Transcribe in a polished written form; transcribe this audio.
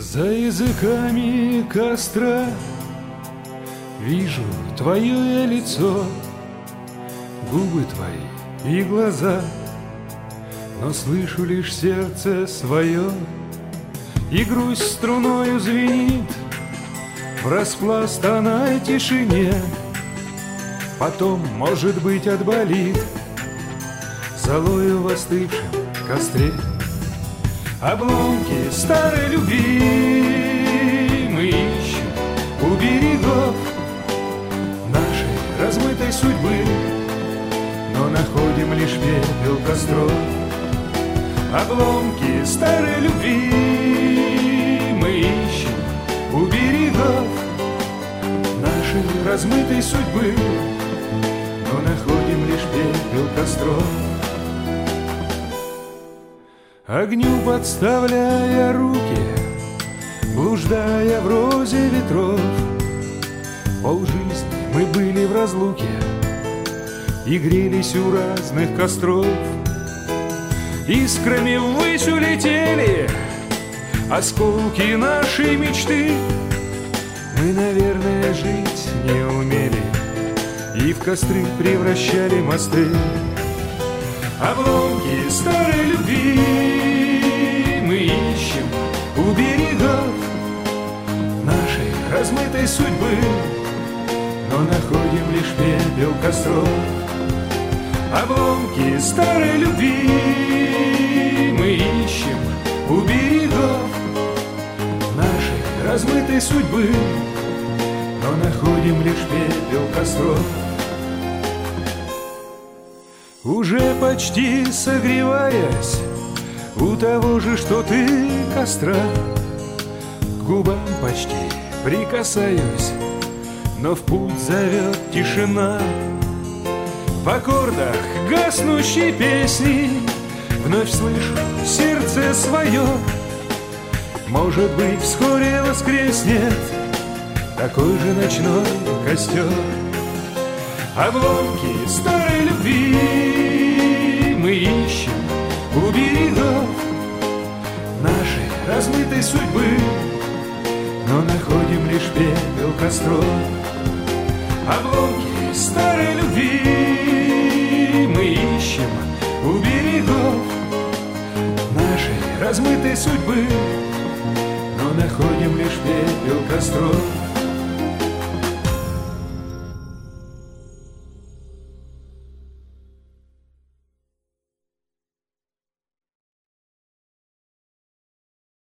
За языками костра вижу твое я лицо, губы твои и глаза, но слышу лишь сердце свое, и грусть струною звенит в распластанной тишине. Потом, может быть, отболит золою в остывшем костре. Обломки старой любви мы ищем у берегов нашей размытой судьбы, но находим лишь пепел костров. Обломки старой любви мы ищем у берегов нашей размытой судьбы, но находим лишь пепел костров. Огню подставляя руки, блуждая в розе ветров, полжизни мы были в разлуке и грелись у разных костров. Искрами ввысь улетели осколки нашей мечты. Мы, наверное, жить не умели и в костры превращали мосты. Обломки старой любви мы ищем у берегов нашей размытой судьбы, но находим лишь пепел костров. Обломки старой любви мы ищем у берегов нашей размытой судьбы, но находим лишь пепел костров. Уже почти согреваясь у того же, что ты, костра, к губам почти прикасаюсь, но в путь зовет тишина. В аккордах гаснущей песни вновь слышу сердце свое. Может быть, вскоре воскреснет такой же ночной костер. Обломки старой любви мы ищем у берегов нашей размытой судьбы, но находим лишь пепел костров. Обломки старой любви мы ищем у берегов нашей размытой судьбы, но находим лишь пепел костров.